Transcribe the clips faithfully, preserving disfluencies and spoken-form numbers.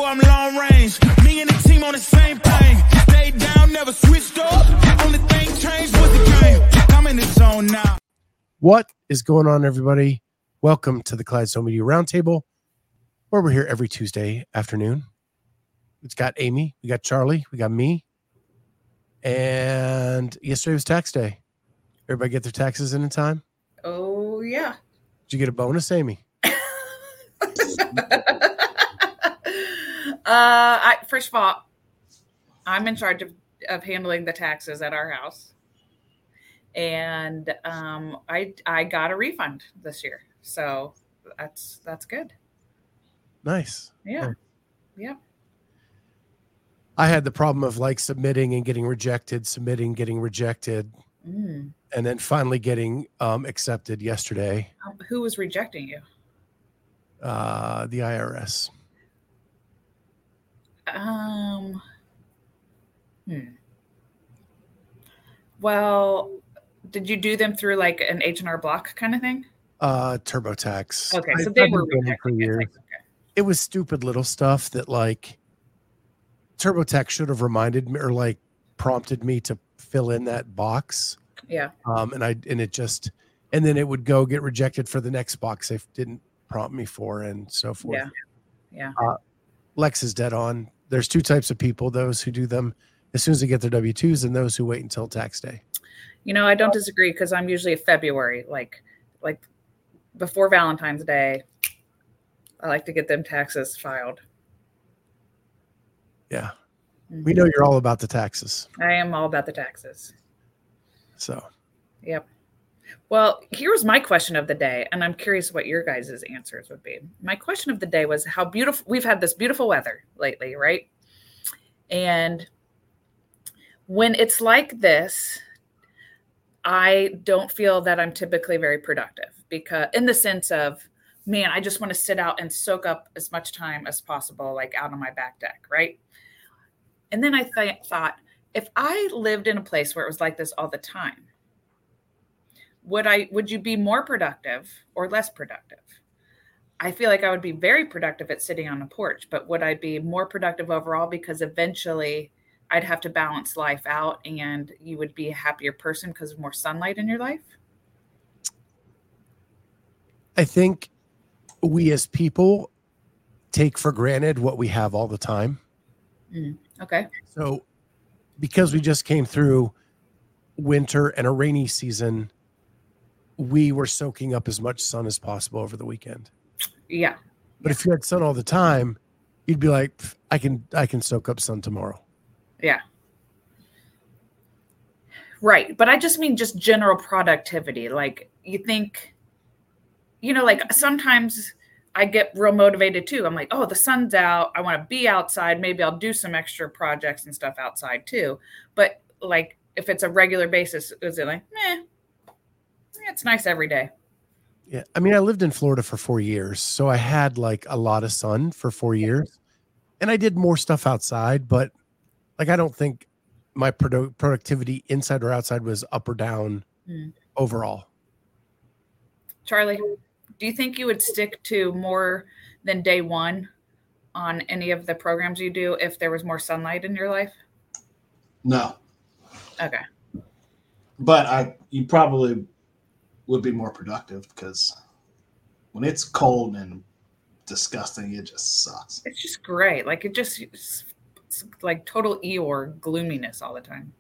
I'm long range. Me and the team on the same thing. Stayed down, never switched up. Only thing changed was the game. I'm in the zone now. What is going on, everybody? Welcome to the Clydesdale Media Roundtable, where we're here every Tuesday afternoon. It's got Amy, we got Charlie, we got me, and yesterday was tax day. Everybody get their taxes in in time? Oh, yeah. Did you get a bonus, Amy? uh, I, first of all, I'm in charge of, of handling the taxes at our house. And um, I I got a refund this year. So that's that's good. Nice. Yeah. Yeah. I had the problem of like submitting and getting rejected, submitting, getting rejected, Mm. and then finally getting um, accepted yesterday. Um, who was rejecting you? Uh, the I R S. Um. Hmm. Well, did you do them through like an H and R Block kind of thing? Uh, TurboTax. Okay, I- so they I've were been doing it for rejecting it. years. Like, okay. It was stupid little stuff that like TurboTax should have reminded me or like prompted me to fill in that box. Yeah. Um, and I and it just and then it would go get rejected for the next box they didn't prompt me for and so forth. Yeah. Yeah. Uh, Lex is dead on. There's two types of people: those who do them as soon as they get their W two's, and those who wait until tax day. You know, I don't disagree because I'm usually a February, like like before Valentine's Day. I like to get them taxes filed. Yeah, Mhm. we know you're all about the taxes. I am all about the taxes. So Yep. Well, here's my question of the day, and I'm curious what your guys' answers would be. My question of the day was how beautiful we've had this beautiful weather lately, right? And when it's like this, I don't feel that I'm typically very productive because in the sense of, man, I just want to sit out and soak up as much time as possible, like out on my back deck, right? And then I th- thought, if I lived in a place where it was like this all the time, would I would you be more productive or less productive? I feel like I would be very productive at sitting on a porch, but would I be more productive overall because eventually I'd have to balance life out and you would be a happier person because of more sunlight in your life? I think we as people take for granted what we have all the time. Mm, okay. So because we just came through winter and a rainy season, we were soaking up as much sun as possible over the weekend. Yeah. But if you had sun all the time, you'd be like, "Pff, I can I can soak up sun tomorrow." Yeah. Right. But I just mean just general productivity. Like you think, you know, like sometimes I get real motivated too. I'm like, oh, the sun's out. I want to be outside. Maybe I'll do some extra projects and stuff outside too. But like if it's a regular basis, is it like, meh, it's nice every day. Yeah. I mean, I lived in Florida for four years, so I had like a lot of sun for four years. And I did more stuff outside, but like I don't think my produ- productivity inside or outside was up or down Mm. overall. Charlie, do you think you would stick to more than day one on any of the programs you do if there was more sunlight in your life? No, Okay. but I you probably would be more productive because when it's cold and disgusting, it just sucks. It's just great. Like it just it's like total Eeyore gloominess all the time.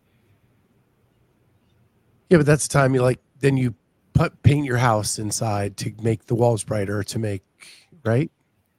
Yeah, but that's the time you like, then you put, paint your house inside to make the walls brighter, to make, right?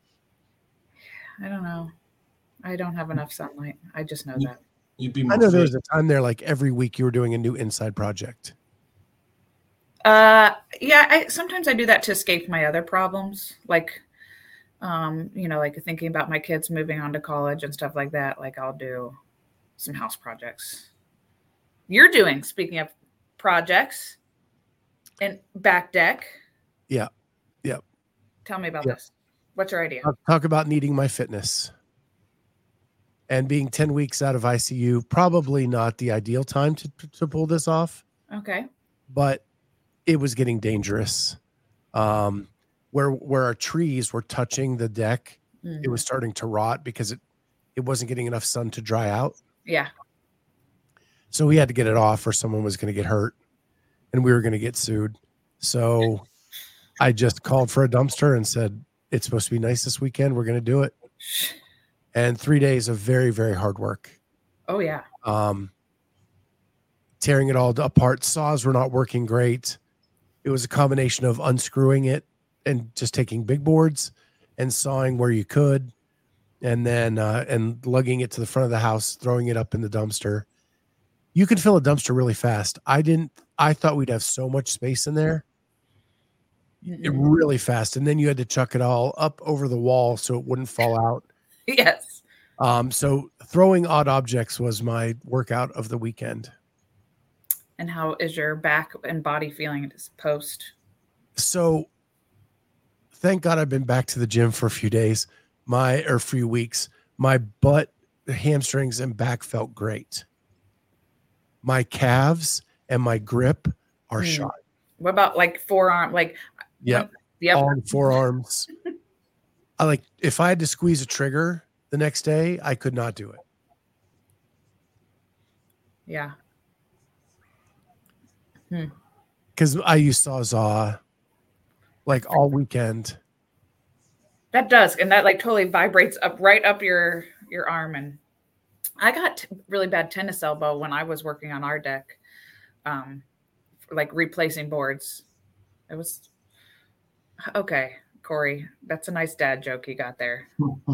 I don't know. I don't have enough sunlight. I just know that. You'd be I more know there fit. was a time there, like every week you were doing a new inside project. Uh, yeah. I sometimes I do that to escape my other problems, like, um, you know, like thinking about my kids moving on to college and stuff like that. Like I'll do some house projects. You're doing, speaking of projects, and back deck. Yeah. Yeah. Tell me about Yeah. this. What's your idea? Talk, talk about needing my fitness and being ten weeks out of I C U. Probably not the ideal time to, to pull this off, Okay. but it was getting dangerous. Um, where, where our trees were touching the deck Mm. It was starting to rot because it, it wasn't getting enough sun to dry out. Yeah. So we had to get it off or someone was going to get hurt and we were going to get sued. So I just called for a dumpster and said, it's supposed to be nice this weekend. We're going to do it. And three days of very, very hard work. Oh, yeah. Um, tearing it all apart. Saws were not working great. It was a combination of unscrewing it and just taking big boards and sawing where you could. And then, uh, and lugging it to the front of the house, throwing it up in the dumpster. You can fill a dumpster really fast. I didn't, I thought we'd have so much space in there. It really fast. And then you had to chuck it all up over the wall so it wouldn't fall out. Yes. Um, so throwing odd objects was my workout of the weekend. And how is your back and body feeling post? So thank God I've been back to the gym for a few days, my, or a few weeks. My butt, hamstrings, and back felt great. My calves and my grip are Mm. shot. What about like forearm? Like, Yeah. the upper- All forearms. I like, if I had to squeeze a trigger the next day, I could not do it. Yeah. Because I used Sawzall like all weekend. That does. And that like totally vibrates up right up your, your arm. And I got t- really bad tennis elbow when I was working on our deck. Um, like replacing boards. It was okay, Corey. That's a nice dad joke you got there.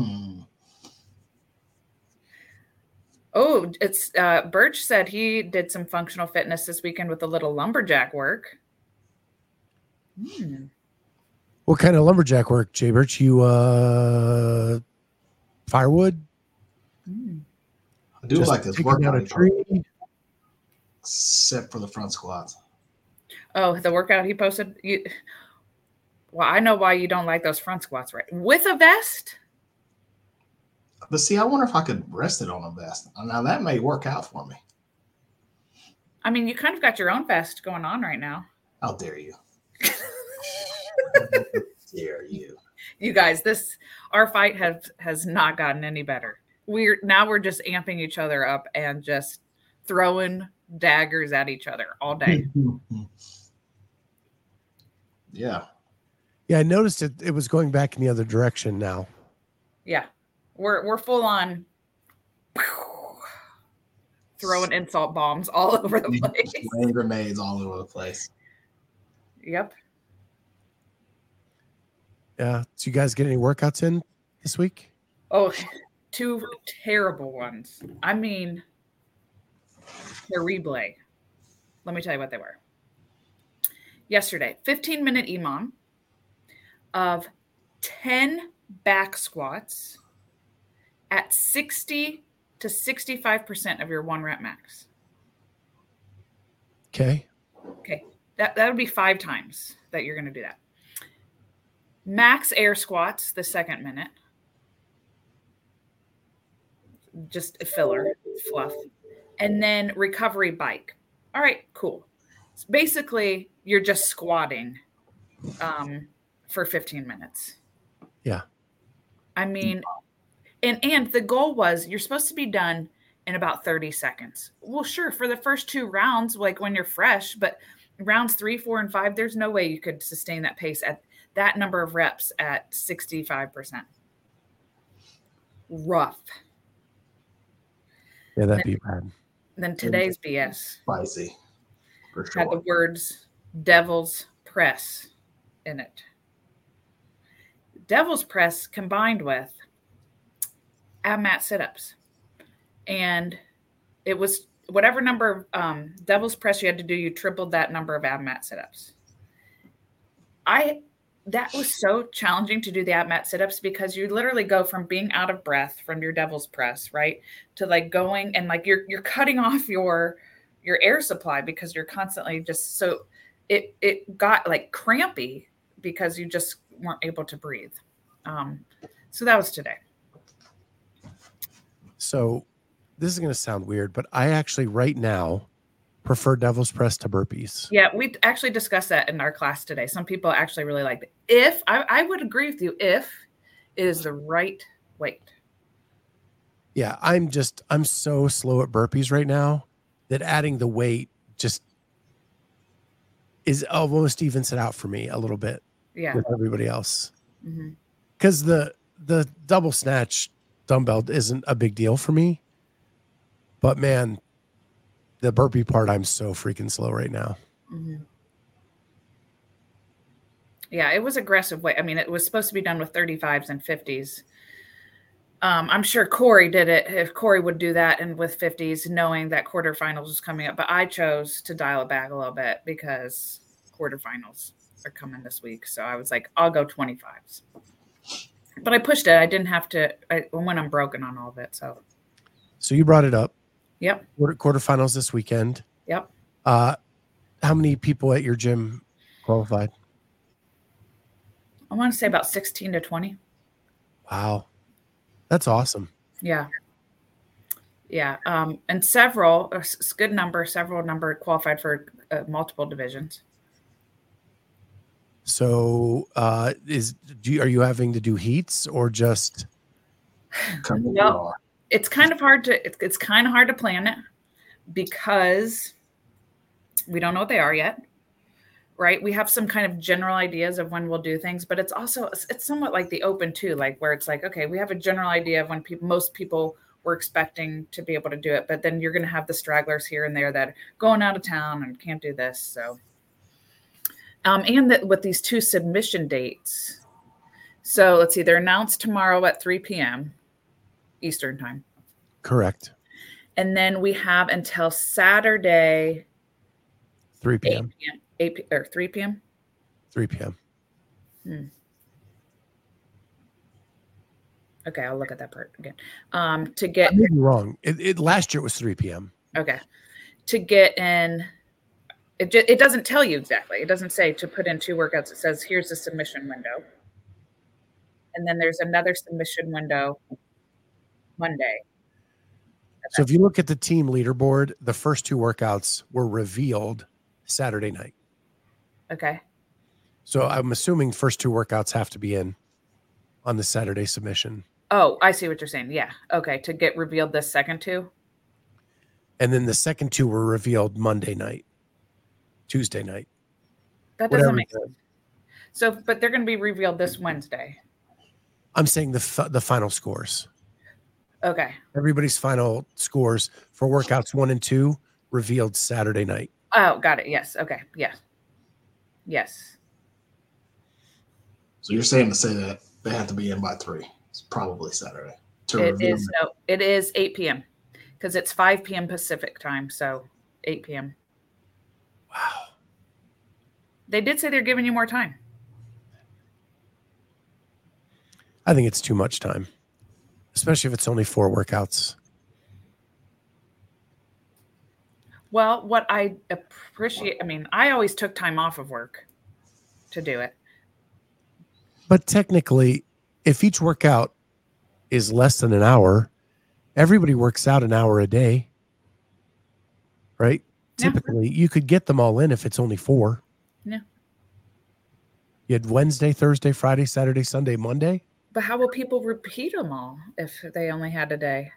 Oh, it's uh Birch said he did some functional fitness this weekend with a little lumberjack work. Hmm. What kind of lumberjack work, Jay Birch? You uh firewood? Hmm. I do Just like this taking workout, down a tree? except for the front squats. Oh, the workout he posted. You, well, I know why you don't like those front squats, right? With a vest? But see, I wonder if I could rest it on a vest. Now that may work out for me. I mean, you kind of got your own vest going on right now. How dare you? Dare you? You guys, this our fight has has not gotten any better. We're now we're just amping each other up and just throwing daggers at each other all day. Yeah. Yeah, I noticed it. It was going back in the other direction now. Yeah, we're we're full on throwing insult bombs all over the place. Flame grenades all over the place. Yep. Yeah. So you guys get any workouts in this week? Oh, two terrible ones. I mean, terrible. Let me tell you what they were. Yesterday, fifteen minute E M O M of ten back squats at sixty to sixty-five percent of your one rep max. Okay. Okay. That, that would be five times that you're going to do that. Max air squats the second minute. Just a filler, fluff. And then recovery bike. All right, cool. So basically, you're just squatting um, for fifteen minutes. Yeah. I mean, and and the goal was you're supposed to be done in about thirty seconds. Well, sure, for the first two rounds, like when you're fresh, but rounds three, four, and five, there's no way you could sustain that pace at that number of reps at sixty-five percent. Rough. Yeah, that'd be bad. Then today's B S Spicy. For had the sure. words Devil's Press in it. Devil's Press combined with ab mat sit-ups. And it was whatever number of um, Devil's Press you had to do, you tripled that number of ab mat sit-ups. I that was so challenging to do the ab mat sit-ups because you literally go from being out of breath from your Devil's Press, right, to like going and like you're you're cutting off your your air supply because you're constantly just so it it got like crampy because you just weren't able to breathe. Um, so that was today. So this is going to sound weird, but I actually right now prefer Devil's Press to burpees. Yeah, we actually discussed that in our class today. Some people actually really like it. If I, I would agree with you, if It is the right weight. Yeah, I'm just I'm so slow at burpees right now that adding the weight just is almost evens it out for me a little bit Yeah. with everybody else. Mm-hmm. Because the the double snatch dumbbell isn't a big deal for me. But man, the burpee part, I'm so freaking slow right now. Mm-hmm. Yeah, it was aggressive weight. I mean, it was supposed to be done with thirty-fives and fifties. Um, I'm sure Corey did it if Corey would do that and with fifties, knowing that quarterfinals was coming up. But I chose to dial it back a little bit because quarterfinals are coming this week. So I was like, I'll go twenty-fives. But I pushed it. I didn't have to. I when I'm broken on all of it. So. So you brought it up. Yep. Quarter, quarterfinals this weekend. Yep. Uh, how many people at your gym qualified? I want to say about sixteen to twenty. Wow. That's awesome. Yeah. Yeah. Um, and several, a good number, several number qualified for uh, multiple divisions. So uh, is do you, are you having to do heats or just? Well, it's kind of hard to, it's, it's kind of hard to plan it because we don't know what they are yet. Right. We have some kind of general ideas of when we'll do things, but it's also, it's somewhat like the open too, like where it's like, okay, we have a general idea of when people, most people were expecting to be able to do it, but then you're going to have the stragglers here and there that are going out of town and can't do this. So, um, and that with these two submission dates. So let's see, they're announced tomorrow at three p.m. Eastern time. Correct. And then we have until Saturday, three p.m. eight or three p.m. three p.m. Hmm. Okay, I'll look at that part again. Um, to get I may be wrong. It, it last year it was three p.m. Okay, to get in, it ju- it doesn't tell you exactly. It doesn't say to put in two workouts. It says here's the submission window, and then there's another submission window Monday. So if you look at the team leaderboard, the first two workouts were revealed Saturday night. Okay. So I'm assuming first two workouts have to be in on the Saturday submission. Oh, I see what you're saying. Yeah. Okay. To get revealed the second two. And then the second two were revealed Monday night, Tuesday night. That doesn't Whatever make the- sense. So, but they're going to be revealed this Wednesday. I'm saying the f- the final scores. Okay. Everybody's final scores for workouts one and two revealed Saturday night. Oh, got it. Yes. Okay. Yeah. Yes. So you're saying to say that they have to be in by three. It's probably Saturday. To It review is them. no, it is eight p.m. because it's five p.m. Pacific time, so eight p.m. Wow. They did say they're giving you more time. I think it's too much time, especially if it's only four workouts. Well, what I appreciate, I mean, I always took time off of work to do it. But technically, if each workout is less than an hour, everybody works out an hour a day, right? Yeah. Typically, you could get them all in if it's only four. Yeah. You had Wednesday, Thursday, Friday, Saturday, Sunday, Monday. But how will people repeat them all if they only had a day?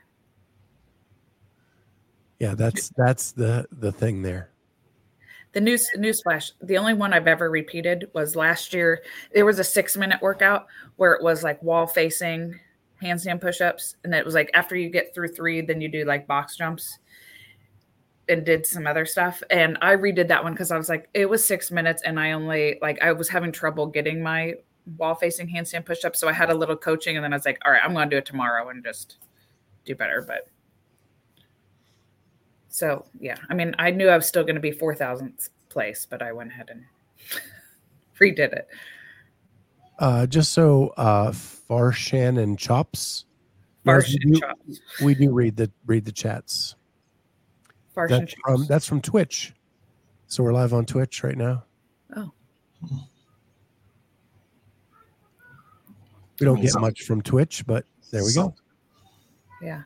Yeah, that's that's the the thing there. The news newsflash, the only one I've ever repeated was last year. There was a six minute workout where it was like wall facing handstand push-ups. And it was like, after you get through three, then you do like box jumps and did some other stuff. And I redid that one because I was like, it was six minutes. And I only like, I was having trouble getting my wall facing handstand push-ups. So I had a little coaching and then I was like, all right, I'm going to do it tomorrow and just do better. But so, yeah, I mean, I knew I was still going to be four thousandth place, but I went ahead and redid it. Uh, just so uh, Farshan and Chops, Farsh yes, we and do- chops. we do read the read the chats. Farsh and That's from chops. that's from Twitch. So we're live on Twitch right now. Oh, We don't mean, get some- much from Twitch, but there we go. yeah.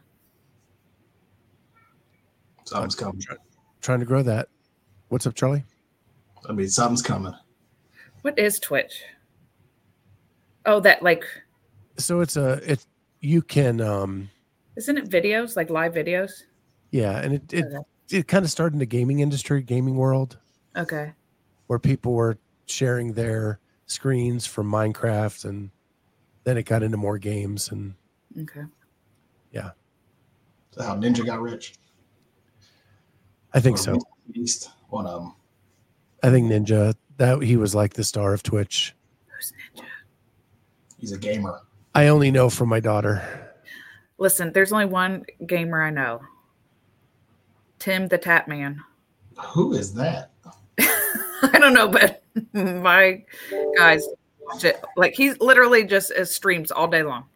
Something's coming. Trying to grow that. What's up, Charlie? I mean, something's coming. What is Twitch? Oh, that like So it's a it you can um Isn't it videos, like live videos? yeah, and it it, Okay. it kind of started in the gaming industry, gaming world, Okay. where people were sharing their screens from Minecraft, and then it got into more games, and Okay. That's how Ninja got rich. I think Or so. Beast, one of them. I think Ninja, that he was like the star of Twitch. Who's Ninja? He's a gamer. I only know from my daughter. Listen, there's only one gamer I know. Tim the Tap Man. Who is that? I don't know, but my guys watch it. Like he's literally just uh, streams all day long.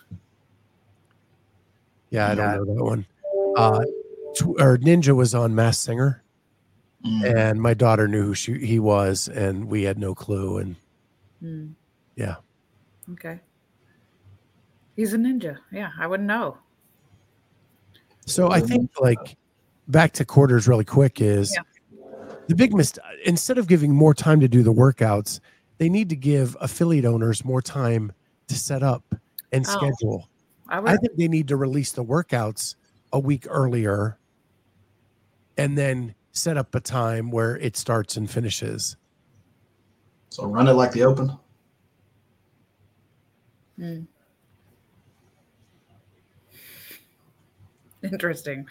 Yeah, I don't know that one. Uh, tw- or Ninja was on Masked Singer, Mm. and my daughter knew who she, he was, and we had no clue. And Hmm. yeah, Okay. He's a ninja. Yeah, I wouldn't know. so I think like back to quarters really quick is Yeah. the big mistake. Instead of giving more time to do the workouts, they need to give affiliate owners more time to set up and Oh. schedule. I would. I think they need to release the workouts a week earlier and then set up a time where it starts and finishes. So run it like the Open. Hmm. Interesting.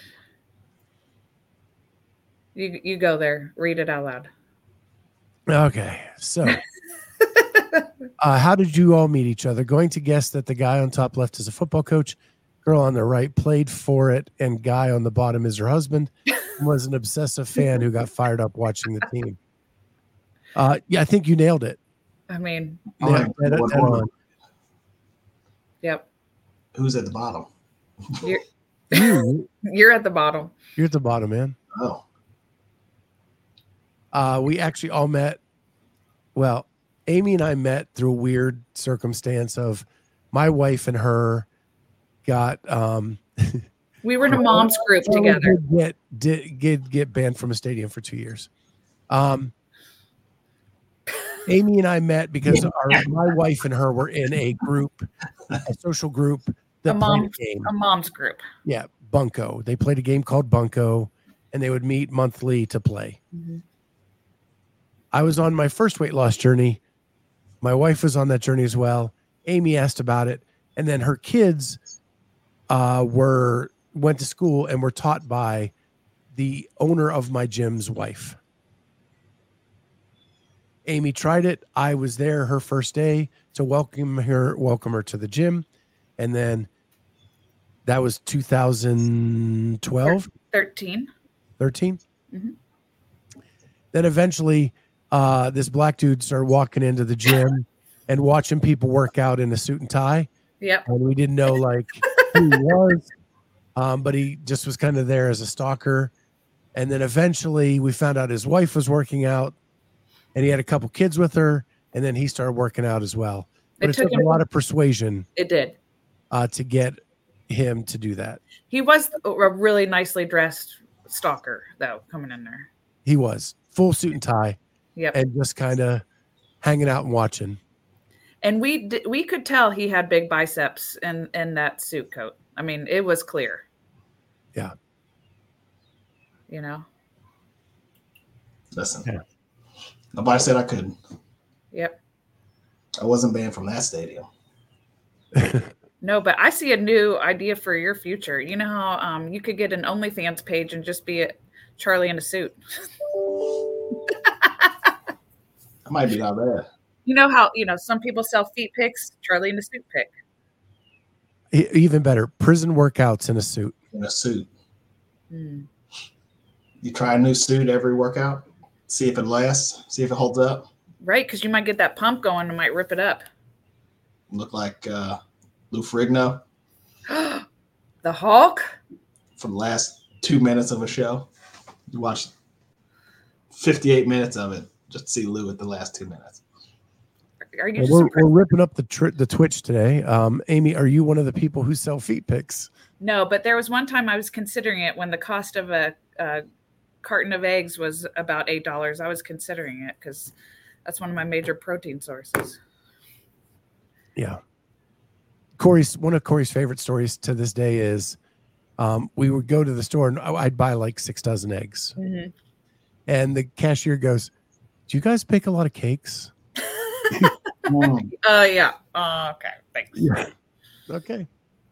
You you go there. Read it out loud. Okay. So, uh, how did you all meet each other? Going to guess that the guy on top left is a football coach, girl on the right played for it, and guy on the bottom is her husband, and was an obsessive fan who got fired up watching the team. Uh, yeah, I think you nailed it. I mean, All Yeah, right, dead- what dead order? on. yep. Who's at the bottom? You're You, you're at the bottom. you're at the bottom, man. Oh, Uh, we actually all met. Well, Amy and I met through a weird circumstance of my wife and her got um, We were in a mom's group Charlie together. Did get did get get banned from a stadium for two years. Um, Amy and I met because our, my wife and her were in a group, a social group that A played mom- a game. A mom's group. Yeah, Bunko. They played a game called Bunko, and they would meet monthly to play. Mhm. I was on my first weight loss journey. My wife was on that journey as well. Amy asked about it, and then her kids uh, were went to school and were taught by the owner of my gym's wife. Amy tried it. I was there her first day to welcome her, welcome her to the gym, and then that was two thousand twelve. Thirteen. thirteen. Mhm. Then eventually, uh, this black dude started walking into the gym and watching people work out in a suit and tie, Yep. and we didn't know like who he was, um, but he just was kind of there as a stalker. And then eventually, we found out his wife was working out, and he had a couple kids with her, and then he started working out as well. But It it, took took him- a lot of persuasion It did. uh, to get him to do that. He was a really nicely dressed stalker, though, coming in there. He was full suit and tie, Yep. and just kind of hanging out and watching. And we d- we could tell he had big biceps in in that suit coat. I mean, it was clear. Yeah. You know. listen. Yeah. Nobody said I couldn't. Yep. I wasn't banned from that stadium. No, but I see a new idea for your future. You know how um you could get an OnlyFans page and just be a Charlie in a suit. I might be not bad. You know how you know some people sell feet pics. Charlie in a suit pic. E- Even better, prison workouts in a suit. In a suit. Hmm. You try a new suit every workout. See if it lasts. See if it holds up. Right, because you might get that pump going and might rip it up. Look like uh, Lou Ferrigno The Hulk. for the last two minutes of a show. You watch fifty-eight minutes of it just to see Lou at the last two minutes. Are you Well, just we're, impressed? we're ripping up the tr- the Twitch today. Um, Amy, are you one of the people who sell feet pics? No, but there was one time I was considering it when the cost of a, a carton of eggs was about eight dollars. I was considering it because that's one of my major protein sources. Yeah. Corey's one of Corey's favorite stories to this day is um, we would go to the store and I'd buy like six dozen eggs. Mm-hmm. And the cashier goes, do you guys bake a lot of cakes? Oh, uh, yeah. Uh, okay. Thanks. Yeah. Okay.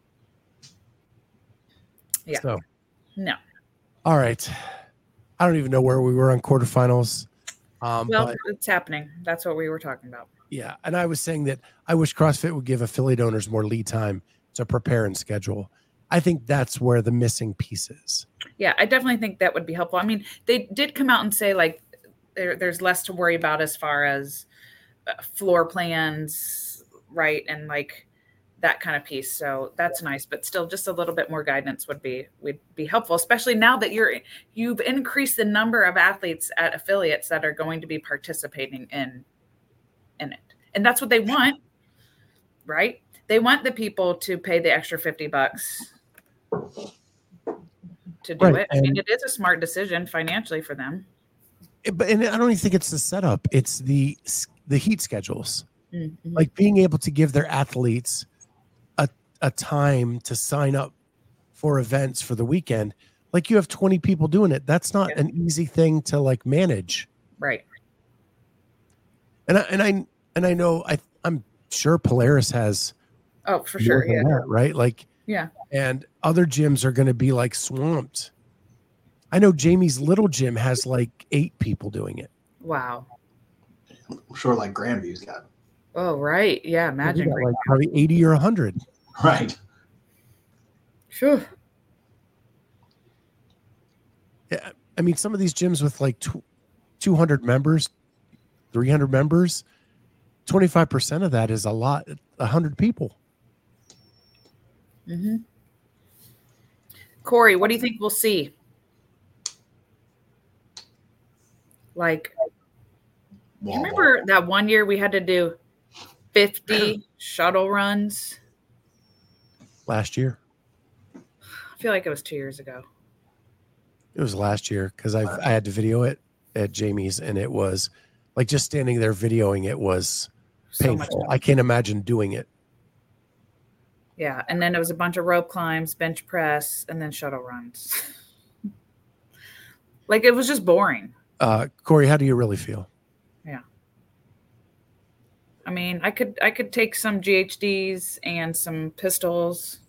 Yeah. So, no. All right. I don't even know where we were on quarterfinals. Um, well, but, it's happening. That's what we were talking about. Yeah. And I was saying that I wish CrossFit would give affiliate owners more lead time to prepare and schedule. I think that's where the missing piece is. Yeah, I definitely think that would be helpful. I mean, they did come out and say like there, there's less to worry about as far as uh, floor plans, right? And like that kind of piece. So that's nice, but still just a little bit more guidance would be would be helpful, especially now that you're you've increased the number of athletes at affiliates that are going to be participating in in it. And that's what they want, right? They want the people to pay the extra fifty bucks to do Right, it. I mean, it is a smart decision financially for them. It, but and I don't even think it's the setup. It's the the heat schedules. Mm-hmm. Like being able to give their athletes a, a time to sign up for events for the weekend. Like you have twenty people doing it. That's not Yeah. an easy thing to like manage. Right. And I, and I, and I know I, I'm sure Polaris has Oh, for more sure. than Yeah. that, right? Like, Yeah. and other gyms are going to be like swamped. I know Jamie's little gym has like eight people doing it. Wow. I'm sure like Grandview's got Oh, right. Yeah. We Imagine. got like probably eighty or a hundred. right. Phew. Yeah, I mean, some of these gyms with like two hundred members, three hundred members, twenty-five percent of that is a lot, one hundred people. Mm-hmm. Corey, what do you think we'll see? Like, you remember that one year we had to do fifty shuttle runs? Last year. I feel like it was two years ago. It was last year because I I had to video it at Jamie's and it was like just standing there videoing it was So much painful. fun. I can't imagine doing it. Yeah. And then it was a bunch of rope climbs, bench press, and then shuttle runs. Like it was just boring. Uh, Corey, how do you really feel? I mean, I could I could take some G H Ds and some pistols.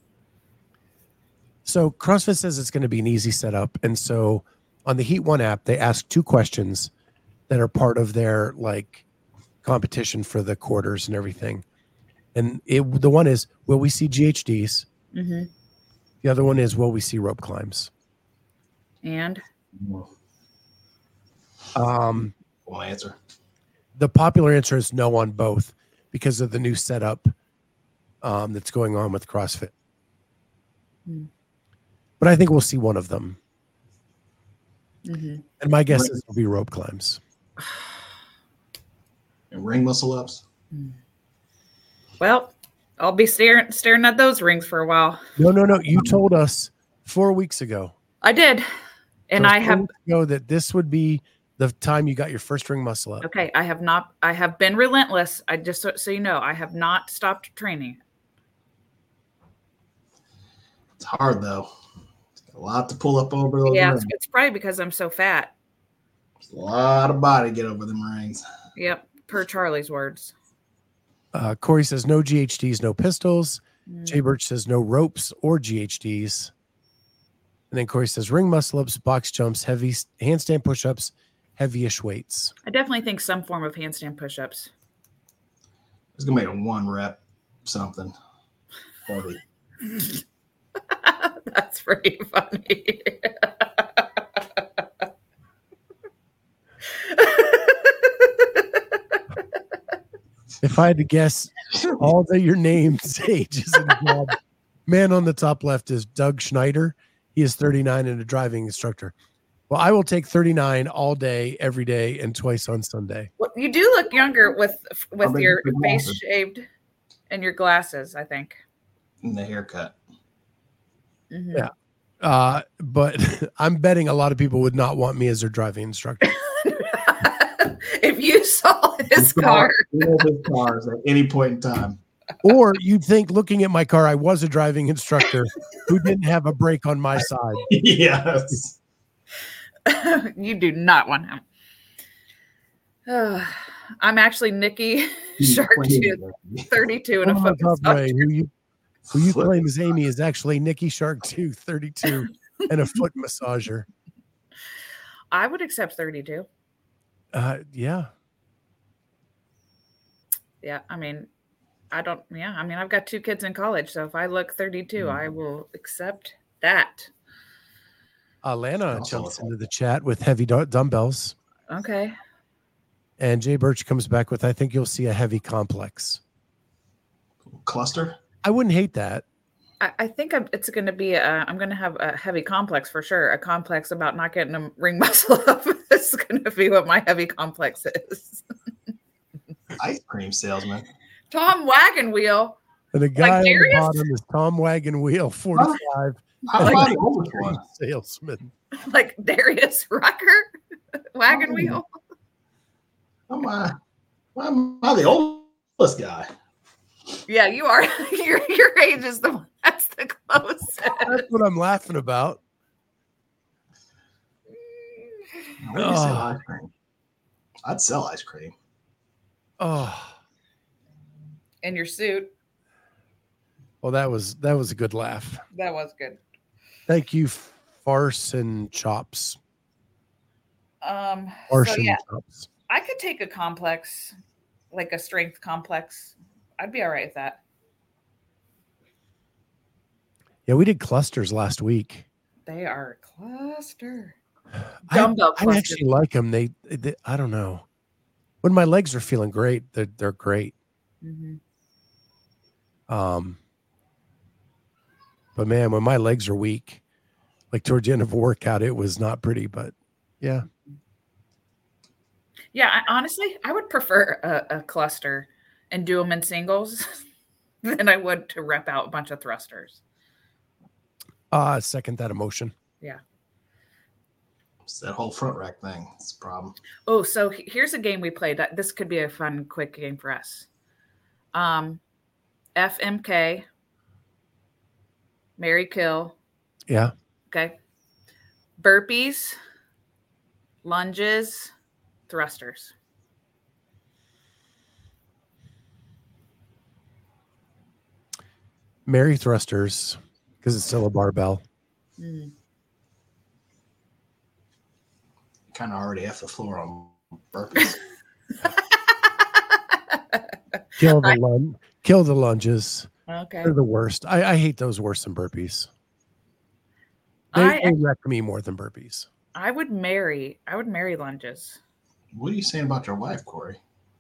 So CrossFit says it's going to be an easy setup. And so on the Heat One app, they ask two questions that are part of their like competition for the quarters and everything. And it, the one is, will we see G H Ds? Mm-hmm. The other one is, will we see rope climbs? And Um, One answer. the popular answer is no on both because of the new setup um, that's going on with CrossFit. Hmm. But I think we'll see one of them. mm-hmm. And my guess is it'll be rope climbs. And ring muscle ups. Well, I'll be staring staring at those rings for a while. No, no, no. You told us four weeks ago. I did. And So I four have weeks ago that this would be the time you got your first ring muscle up. okay, I have not I have been relentless. I just so, so you know, I have not stopped training. It's hard though. It's got a lot to pull up over those Yeah, rings. it's, it's probably because I'm so fat. It's a lot of body to get over them rings. Yep, per Charlie's words. Uh, Corey says no G H Ds, no pistols. Mm. Jay Birch says no ropes or G H Ds. And then Corey says ring muscle ups, box jumps, heavy handstand push ups, heavyish weights. I definitely think some form of handstand push-ups. It's gonna make a one rep something. Heavy. That's pretty funny. If I had to guess all the your names, ages, and job, man on the top left is Doug Schneider. He is thirty-nine and a driving instructor. Well, I will take thirty-nine all day, every day, and twice on Sunday. Well, you do look younger with with bet your you could face walk. shaved and your glasses, I think. And the haircut. Mhm. Yeah. Uh, but I'm betting a lot of people would not want me as their driving instructor. If you saw his car, You know his cars at any point in time. Or you'd think, looking at my car, I was a driving instructor who didn't have a brake on my side. Yes. You do not want him. Uh, I'm actually Nikki Shark Tooth, thirty-two, and a foot massager. Who you, who you claim is Amy is actually Nikki Shark Tooth, thirty-two, and a foot massager. I would accept thirty-two. Uh, yeah. Yeah, I mean, I don't, yeah, I mean, I've got two kids in college, so if I look thirty-two, mm. I will accept that. Alana jumps into the chat with heavy d- dumbbells. Okay. And Jay Birch comes back with, I think you'll see a heavy complex. Cluster? I wouldn't hate that. I, I think I'm, it's going to be, a, I'm going to have a heavy complex for sure. A complex about not getting a ring muscle up. This is going to be what my heavy complex is. Ice cream salesman. Tom Wagon Wheel. And the guy like on the bottom is Tom Wagon Wheel, forty-five. How about the oldest one? Salesman. Like Darius Rucker? Wagon oh. Wheel. Am I, am I the oldest guy? Yeah, you are. your, your age is the one that's the closest. That's what I'm laughing about. Where do you sell ice cream? I'd sell ice cream. Oh. In your suit. Well, that was that was a good laugh. That was good. Thank you, Farce and Chops. Um, Farce so and yeah, Chops. I could take a complex, like a strength complex. I'd be all right with that. Yeah, we did clusters last week. They are a cluster. Dumbbell I, I actually like them. They, they, I don't know. When my legs are feeling great, they're they're great. Mm-hmm. Um, but man, when my legs are weak, like towards the end of a workout, it was not pretty. But yeah, yeah. I, honestly, I would prefer a, a cluster and do them in singles than I would to rep out a bunch of thrusters. Uh second that emotion. Yeah. It's that whole front rack thing. It's a problem. Oh, so here's a game we played. This could be a fun, quick game for us. Um, F M K, Mary Kill. Yeah. Okay. Burpees, lunges, thrusters. Mary thrusters, because it's still a barbell. Mm. Kind of already off the floor on burpees. Kill the lung, kill the lunges. Okay, they're the worst. I, I hate those worse than burpees. They, I, they wreck me more than burpees. I would marry. I would marry lunges. What are you saying about your wife, Corey?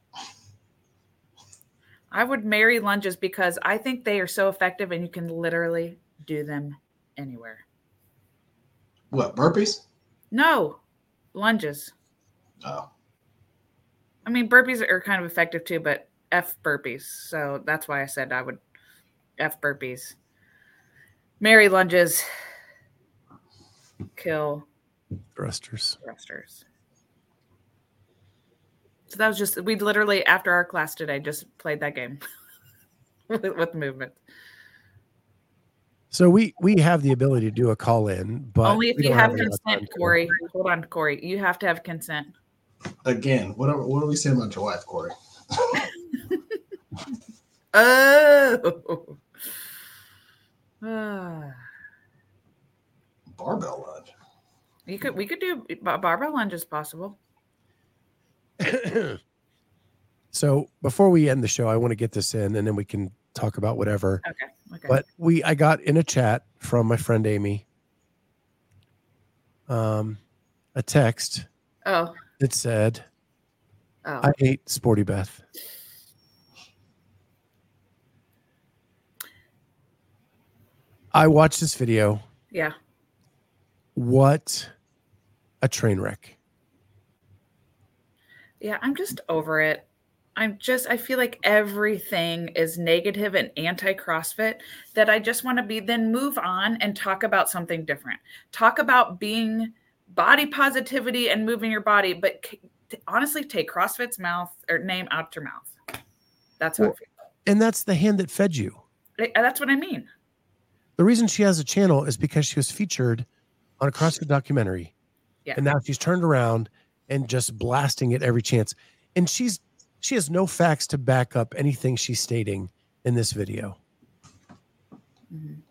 I would marry lunges because I think they are so effective, and you can literally do them anywhere. What, burpees? No, lunges. Oh. I mean, burpees are kind of effective too, but F burpees. So that's why I said I would F burpees. Marry lunges. Kill thrusters. Thrusters. So that was just, we literally, after our class today, just played that game with, with movement. So we we have the ability to do a call in, but only if you have, have consent, Corey. Hold on, Corey. You have to have consent. Again, what are, what are we saying about your wife, Corey? Oh. uh. Barbell lunge. You could we could do barbell lunge is possible. So before we end the show, I want to get this in, and then we can talk about whatever. Okay. Okay. But we, I got in a chat from my friend Amy, um, a text. Oh. That said, oh. I hate Sporty Beth. I watched this video. Yeah. What a train wreck. Yeah, I'm just over it. I'm just, I feel like everything is negative and anti-CrossFit that I just want to be, then move on and talk about something different. Talk about being body positivity and moving your body, but honestly, take CrossFit's mouth or name out your mouth. That's what well, I feel. And that's the hand that fed you. That's what I mean. The reason she has a channel is because she was featured on a CrossFit documentary. Yeah. And now she's turned around and just blasting it every chance. And she's she has no facts to back up anything she's stating in this video. Mm-hmm.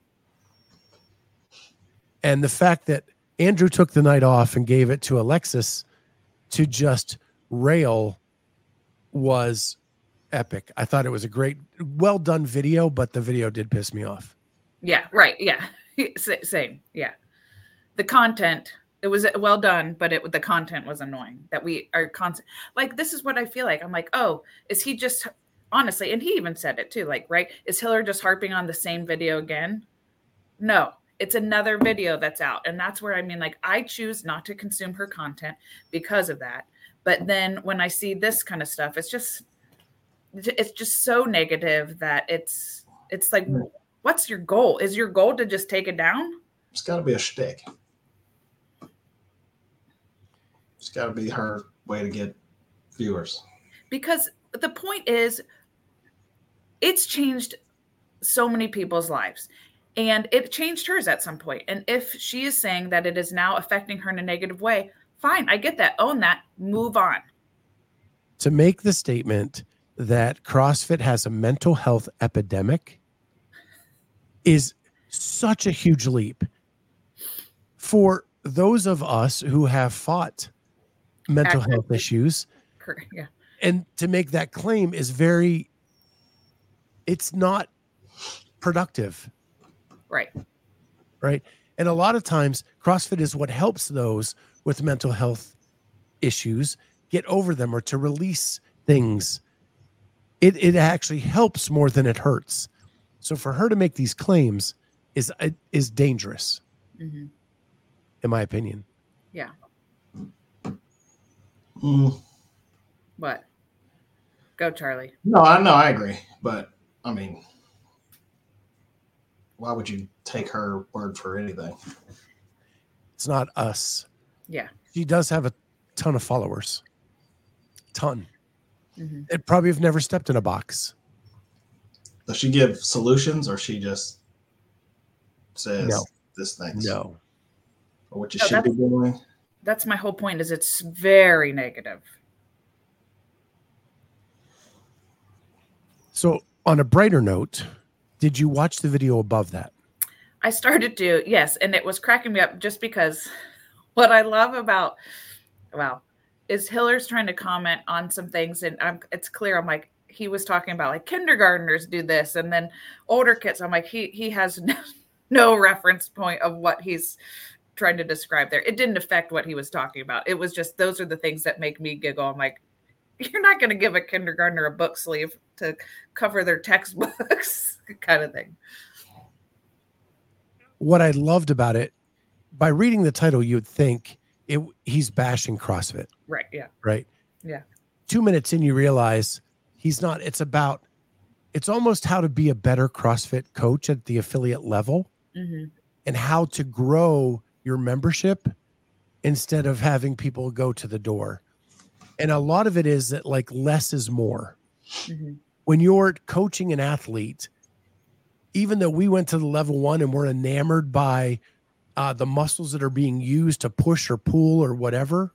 And the fact that Andrew took the night off and gave it to Alexis to just rail was epic. I thought it was a great, well done video, but the video did piss me off. Yeah, right. Yeah. Same. Yeah. The content, it was well done, but it the content was annoying that we are constant. Like, this is what I feel like. I'm like, oh, is he just honestly, and he even said it too, like, right. Is Hiller just harping on the same video again? No, it's another video that's out. And that's where I mean, like, I choose not to consume her content because of that. But then when I see this kind of stuff, it's just, it's just so negative that it's, it's like, what's your goal? Is your goal to just take it down? It's got to be a shtick. It's got to be her way to get viewers. Because the point is, it's changed so many people's lives. And it changed hers at some point. And if she is saying that it is now affecting her in a negative way, fine, I get that. Own that. Move on. To make the statement that CrossFit has a mental health epidemic is such a huge leap for those of us who have fought mental Actively. health issues. Yeah. And to make that claim is very, it's not productive. Right. Right. And a lot of times CrossFit is what helps those with mental health issues get over them or to release things. It it actually helps more than it hurts. So for her to make these claims is is dangerous, mm-hmm. in my opinion. Yeah. Mm. What? Go, Charlie. No, I know, I agree. But, I mean, why would you take her word for anything? It's not us. Yeah. She does have a ton of followers. Ton. Mm-hmm. It probably have never stepped in a box. Does she give solutions or she just says No. this thing? No. Or what you No, should be doing? That's my whole point is it's very negative. So on a brighter note, did you watch the video above that? I started to, yes, and it was cracking me up just because what I love about, wow, is Hiller's trying to comment on some things, and I'm, it's clear. I'm like, he was talking about like kindergartners do this, and then older kids. I'm like, he he has no, no reference point of what he's trying to describe there. It didn't affect what he was talking about. It was just those are the things that make me giggle. I'm like, you're not going to give a kindergartner a book sleeve to cover their textbooks, kind of thing. What I loved about it, by reading the title, you'd think it he's bashing CrossFit. Right. Yeah. Right. Yeah. Two minutes in, you realize he's not. It's about, it's almost how to be a better CrossFit coach at the affiliate level Mm-hmm. and how to grow your membership instead of having people go to the door. And a lot of it is that like less is more. Mm-hmm. When you're coaching an athlete, even though we went to the level one and we're enamored by uh, the muscles that are being used to push or pull or whatever,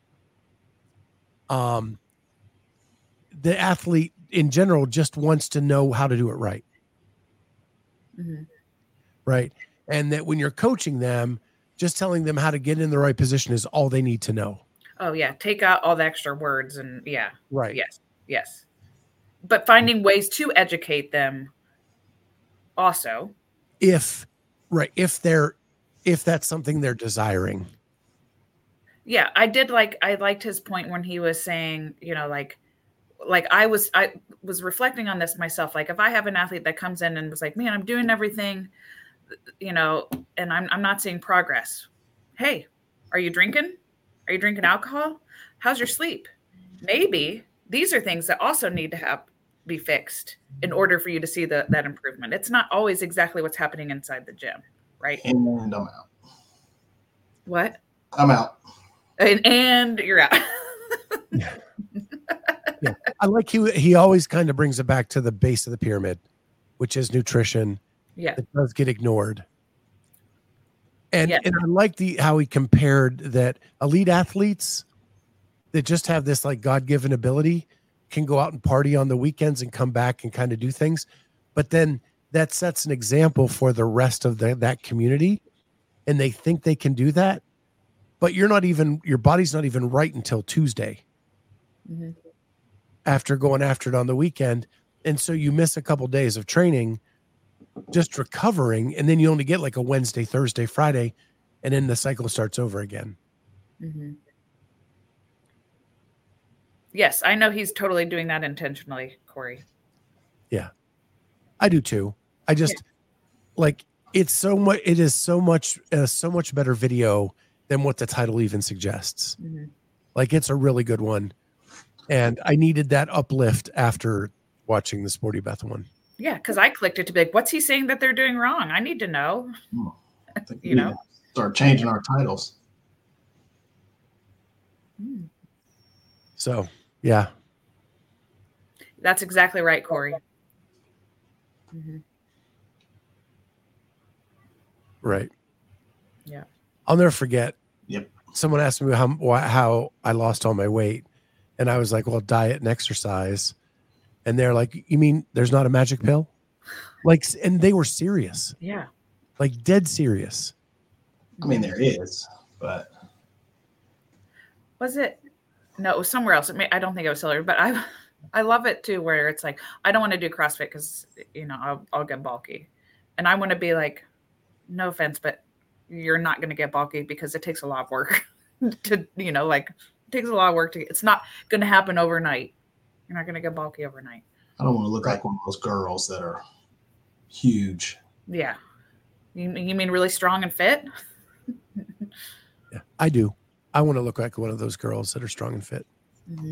um, the athlete in general just wants to know how to do it right. Mm-hmm. Right. And that when you're coaching them, just telling them how to get in the right position is all they need to know. Oh yeah. Take out all the extra words and yeah. Right. Yes. Yes. But finding ways to educate them also. If, right. If they're, if that's something they're desiring. Yeah. I did like, I liked his point when he was saying, you know, like, like I was, I was reflecting on this myself. Like if I have an athlete that comes in and was like, man, I'm doing everything, you know, and I'm, I'm not seeing progress. Hey, are you drinking? Are you drinking alcohol? How's your sleep? Maybe these are things that also need to have be fixed in order for you to see the, that improvement. It's not always exactly what's happening inside the gym, right? And I'm out. What? I'm out. And, and you're out. Yeah. I like he he always kind of brings it back to the base of the pyramid, which is nutrition. Yeah. It does get ignored. And Yeah. and I like the how he compared that elite athletes that just have this like God-given ability can go out and party on the weekends and come back and kind of do things. But then that sets an example for the rest of the, that community. And they think they can do that, but you're not even, your body's not even right until Tuesday Mm-hmm. after going after it on the weekend. And so you miss a couple days of training, just recovering. And then you only get like a Wednesday, Thursday, Friday, and then the cycle starts over again. Mm-hmm. Yes, I know he's totally doing that intentionally, Corey. Yeah, I do too. I just Yeah. like, it's so much, it is so much, uh, so much better video than what the title even suggests. Mm-hmm. Like, it's a really good one. And I needed that uplift after watching the Sporty Beth one. Yeah, because I clicked it to be like, what's he saying that they're doing wrong? I need to know. Hmm. I think You we know? need to start changing our titles. Mm. So, yeah. That's exactly right, Corey. Mm-hmm. Right. Yeah. I'll never forget. Yep. Someone asked me how why, how I lost all my weight. And I was like, well, diet and exercise. And they're like, you mean there's not a magic pill? Like, and they were serious, Yeah. like dead serious. I mean, there is, but Was it? No, it was somewhere else. It may, I don't think it was Hillary, but I I love it too, where it's like, I don't want to do CrossFit because, you know, I'll, I'll get bulky. And I want to be like, no offense, but you're not going to get bulky because it takes a lot of work to, you know, like it takes a lot of work to, it's not going to happen overnight. You're not going to get bulky overnight. I don't want to look like one of those girls that are huge. Yeah. You, you mean really strong and fit? Yeah, I do. I want to look like one of those girls that are strong and fit. Mm-hmm.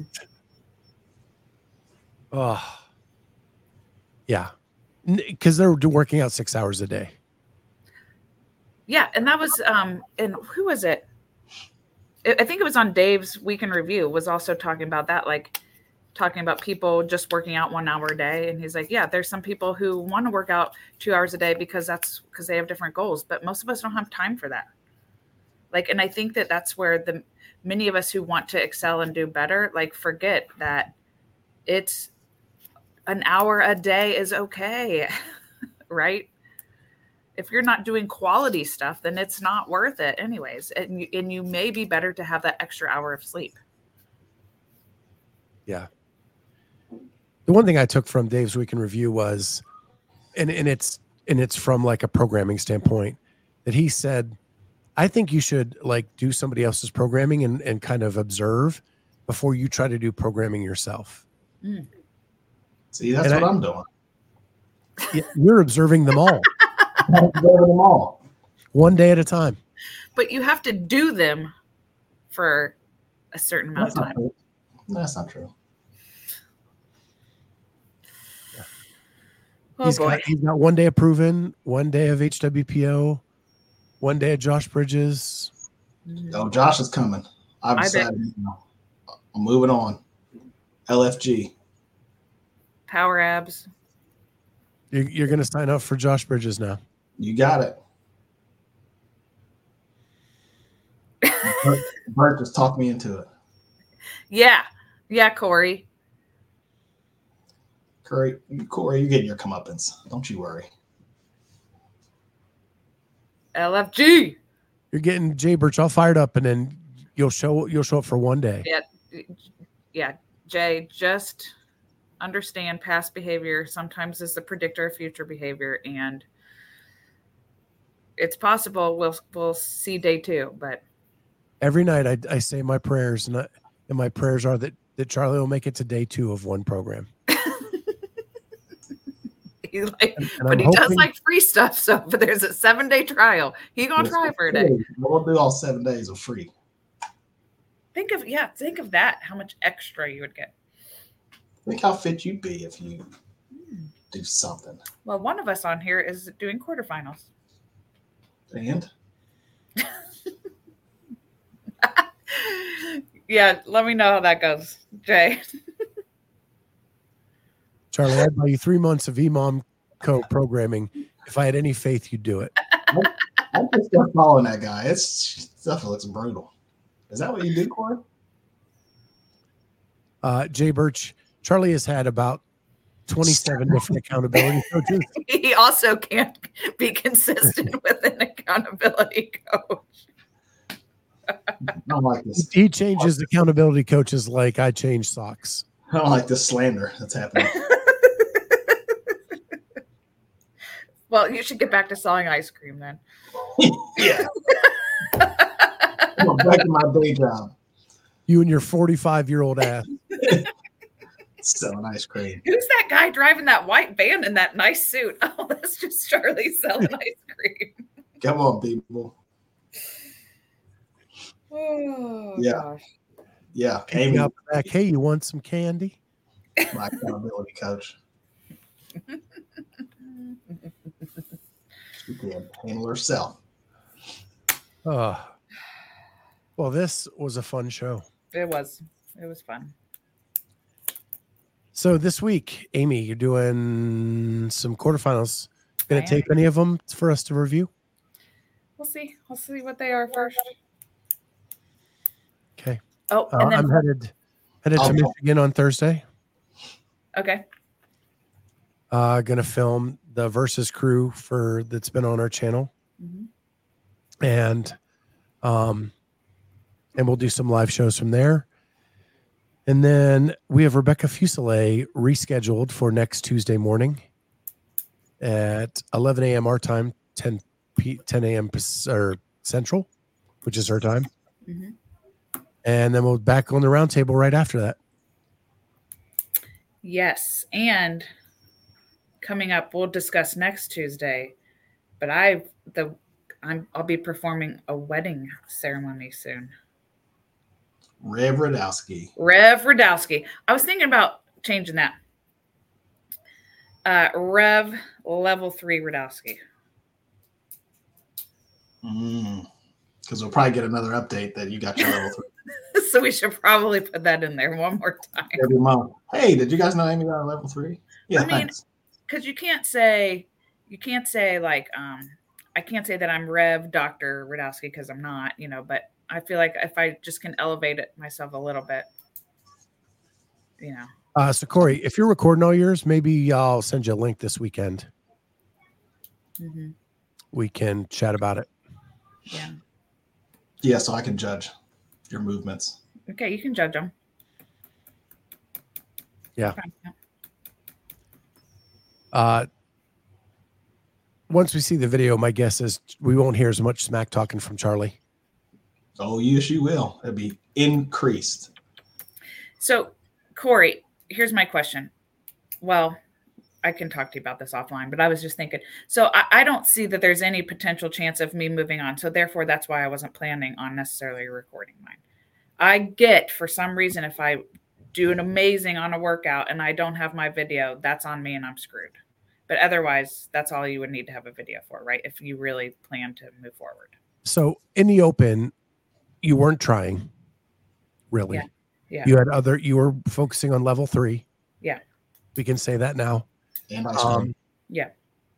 Oh, yeah. Because they're working out six hours a day. Yeah. And that was, um, and who was it? I think it was on Dave's Week in Review, was also talking about that, like talking about people just working out one hour a day. And he's like, yeah, there's some people who want to work out two hours a day because that's because they have different goals, but most of us don't have time for that. Like, and I think that that's where the many of us who want to excel and do better, like forget that it's an hour a day is okay. Right? If you're not doing quality stuff, then it's not worth it anyways. And you, and you may be better to have that extra hour of sleep. Yeah. The one thing I took from Dave's Week in Review was, and, and it's, and it's from like a programming standpoint, that he said, I think you should like do somebody else's programming and, and kind of observe before you try to do programming yourself. Mm. See, that's And what I- I'm doing. Yeah, you're observing them all I'm observing them all. one day at a time. But you have to do them for a certain amount That's of not time. true. That's not true. Oh He's boy. got, he's got one day of Proven, one day of H W P O, one day of Josh Bridges. Mhm. Oh, Josh is coming. I've I bet. decided. You know, I'm moving on. L F G. Power abs. You're, you're going to sign up for Josh Bridges now. You got it. Bert, Bert just talked me into it. Yeah. Yeah, Corey. Corey, Corey, you're getting your comeuppance. Don't you worry. L F G. You're getting Jay Birch all fired up, and then you'll show you'll show up for one day. Yeah. Yeah. Jay, just understand past behavior sometimes is the predictor of future behavior. And it's possible we'll we'll see day two, but Every night I, I say my prayers, and, I, and my prayers are that, that Charlie will make it to day two of one program. he like And, and but I'm he does hoping- like free stuff. So but there's a seven day trial. He gonna try for a day. We'll do all seven days of free. Think of yeah, think of that. How much extra you would get. Think how fit you'd be if you do something. Well, one of us on here is doing quarterfinals. And Yeah, let me know how that goes, Jay. Charlie, I'd buy you three months of E M O M Co programming. If I had any faith, you'd do it. I'm just still following that guy. It's stuff looks brutal. Is that what you do, Corey? Uh, Jay Birch, Charlie has had about twenty-seven different accountability coaches. He also can't be consistent with an accountability coach. I don't like this. He changes accountability coaches like I change socks. I don't like this slander that's happening. Well, you should get back to selling ice cream then. Yeah. I'm back to my day job. You and your forty-five-year-old ass. Selling ice cream. Who's that guy driving that white van in that nice suit? Oh, that's just Charlie selling ice cream. Come on, people. Oh, Yeah. gosh. Yeah. Amy Amy, up back. Hey, you want some candy? my accountability coach. She can handle herself. Uh, well, this was a fun show. It was. It was fun. So this week, Amy, you're doing some quarterfinals. Going I to am. tape any of them for us to review? We'll see. We'll see what they are first. Okay. Oh, Uh, and then I'm headed headed to Oh. Michigan on Thursday. okay. Uh, going to film the Versus crew for that's been on our channel, Mhm. and um, and we'll do some live shows from there. And then we have Rebecca Fuselier rescheduled for next Tuesday morning at eleven a.m. our time, ten p ten a.m. Pac- or Central, which is her time. Mhm. And then we'll back on the roundtable right after that. Yes, and coming up, we'll discuss next Tuesday. But I the I'm I'll be performing a wedding ceremony soon. Rev Radowski. Rev Radowski. I was thinking about changing that. Uh, Rev level three Radowski. Mm. Because we'll probably get another update that you got your level three So we should probably put that in there one more time. every month. Hey, did you guys know Amy got a level three? Yeah, I mean, thanks. Because you can't say, you can't say like, um, I can't say that I'm Rev Doctor Radowski because I'm not, you know, but I feel like if I just can elevate it myself a little bit, you know. Uh, so Corey, if you're recording all yours, maybe I'll send you a link this weekend. Mm-hmm. We can chat about it. Yeah. Yeah, so I can judge your movements. Okay, you can judge them. Yeah. Uh, once we see the video, my guess is we won't hear as much smack talking from Charlie. Oh, yes, you will. It'll be increased. So, Corey, here's my question. Well, I can talk to you about this offline, but I was just thinking. So I, I don't see that there's any potential chance of me moving on. So therefore, that's why I wasn't planning on necessarily recording mine. I get, for some reason, if I do an amazing on a workout and I don't have my video, that's on me and I'm screwed. But otherwise, that's all you would need to have a video for, right? If you really plan to move forward. So in the open, you weren't trying, really. Yeah. Yeah. You had other. You were focusing on level three. Yeah. We can say that now. And ice cream. Um, Yeah.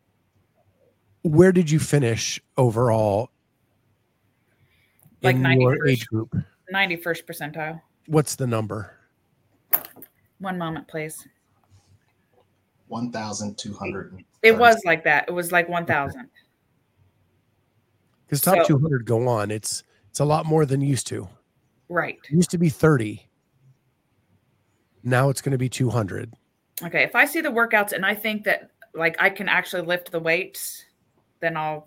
where did you finish overall Like in ninety your first. age group? ninety-first percentile. What's the number? One moment, please. one thousand two hundred. It was like that. It was like one thousand. Because top So- two hundred go on. It's it's a lot more than used to. Right. It used to be thirty. Now it's going to be two hundred. Okay. If I see the workouts and I think that like I can actually lift the weights, then I'll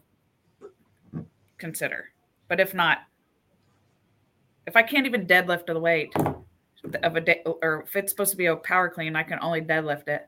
consider. But if not, if I can't even deadlift the weight of a day, or if it's supposed to be a power clean, I can only deadlift it.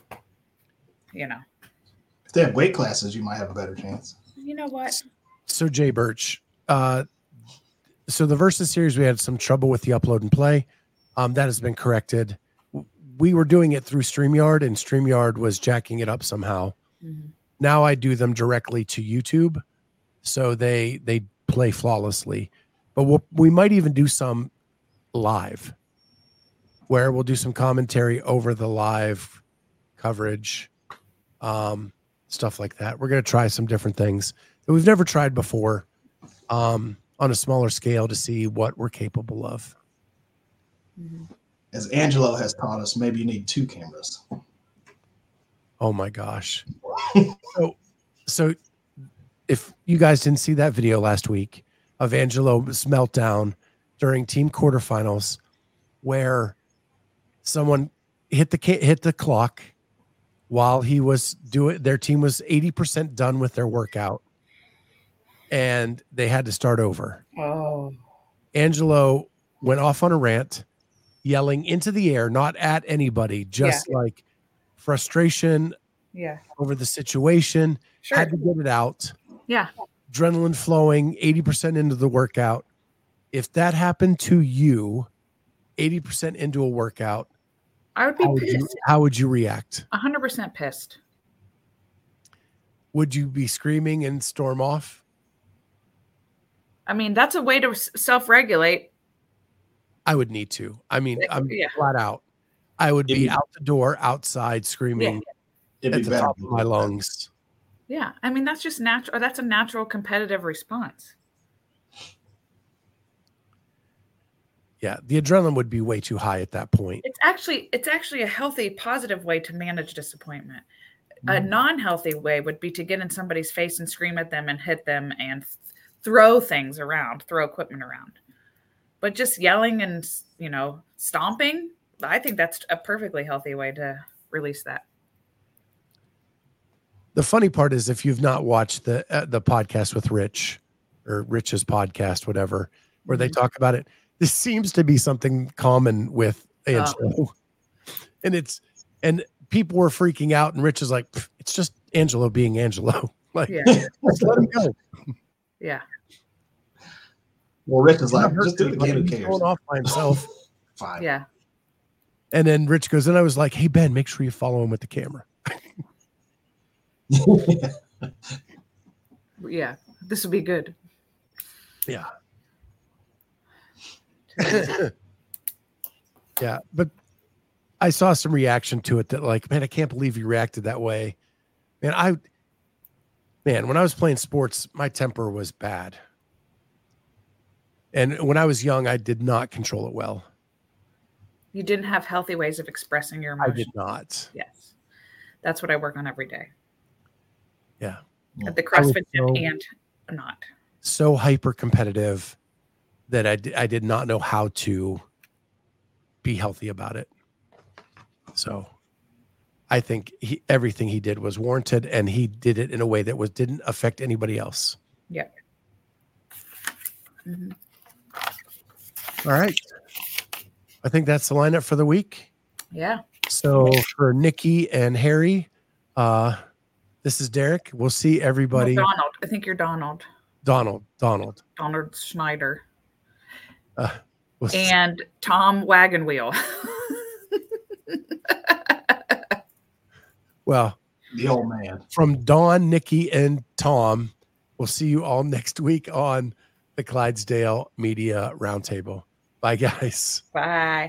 You know. If they have weight classes, you might have a better chance. You know what? So Jay Birch, uh, so the Versus series, we had some trouble with the upload and play. Um, that has been corrected. We were doing it through StreamYard, and StreamYard was jacking it up somehow. Mhm. Now I do them directly to YouTube, so they they play flawlessly. But we'll, we might even do some live, where we'll do some commentary over the live coverage, um, stuff like that. We're going to try some different things that we've never tried before, um, on a smaller scale to see what we're capable of. As Angelo has taught us, maybe you need two cameras. Oh my gosh. so, so if you guys didn't see that video last week of Angelo's meltdown during team quarterfinals, where someone hit the hit the clock while he was doing, their team was eighty percent done with their workout and they had to start over. Oh. Angelo went off on a rant, yelling into the air, not at anybody, just Yeah. like frustration Yeah. over the situation. Sure. Had to get it out. Yeah. Adrenaline flowing, eighty percent into the workout. If that happened to you, eighty percent into a workout, I would be how would you, pissed. how would you react? one hundred percent pissed. Would you be screaming and storm off? I mean, that's a way to s- self-regulate. I would need to. I mean, I'm Yeah. flat out. I would be It'd be- out the door, outside, screaming It'd at be the better. top of my lungs. Yeah. I mean, that's just natural. That's a natural competitive response. Yeah, the adrenaline would be way too high at that point. It's actually it's actually a healthy, positive way to manage disappointment. A Mm-hmm. non-healthy way would be to get in somebody's face and scream at them and hit them and th- throw things around, throw equipment around. But just yelling and, you know, stomping, I think that's a perfectly healthy way to release that. The funny part is, if you've not watched the uh, the podcast with Rich or Rich's podcast, whatever, where they Mhm. talk about it, this seems to be something common with Angelo. And it's, and people were freaking out, and Rich is like, "Pff, it's just Angelo being Angelo. Like, Yeah. just let him go. Yeah. Well, Rick is like, Not just do the hurt game. Who him. He's cares? going off by himself. Fine. Yeah. And then Rich goes, and I was like, hey, Ben, make sure you follow him with the camera. Yeah. This would be good. Yeah. Yeah. But I saw some reaction to it that, like, man, I can't believe you reacted that way. Man, I, man, when I was playing sports, my temper was bad. And when I was young, I did not control it well. You didn't have healthy ways of expressing your I emotions. did not. Yes. That's what I work on every day. Yeah. At the I was CrossFit gym so- and not. So hyper competitive that I, di- I did not know how to be healthy about it. So I think he, everything he did was warranted, and he did it in a way that was didn't affect anybody else. Yeah. Mhm. All right. I think that's the lineup for the week. Yeah. So for Nikki and Harry, uh, this is Derek. We'll see everybody. No, Donald. I think you're Donald. Donald, Donald. Donald Schneider. Uh, we'll see- And Tom Wagon Wheel. well, The old man. from Dawn, Nikki, and Tom, we'll see you all next week on the Clydesdale Media Roundtable. Bye, guys. Bye.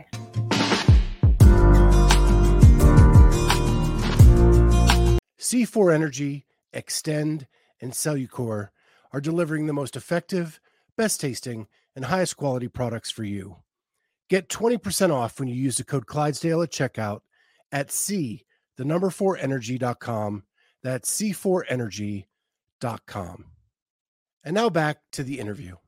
C four Energy, Extend, and Cellucor are delivering the most effective, best tasting, and highest quality products for you. Get twenty percent off when you use the code Clydesdale at checkout at C, the number four energy dot com. That's C four energy dot com. And now back to the interview.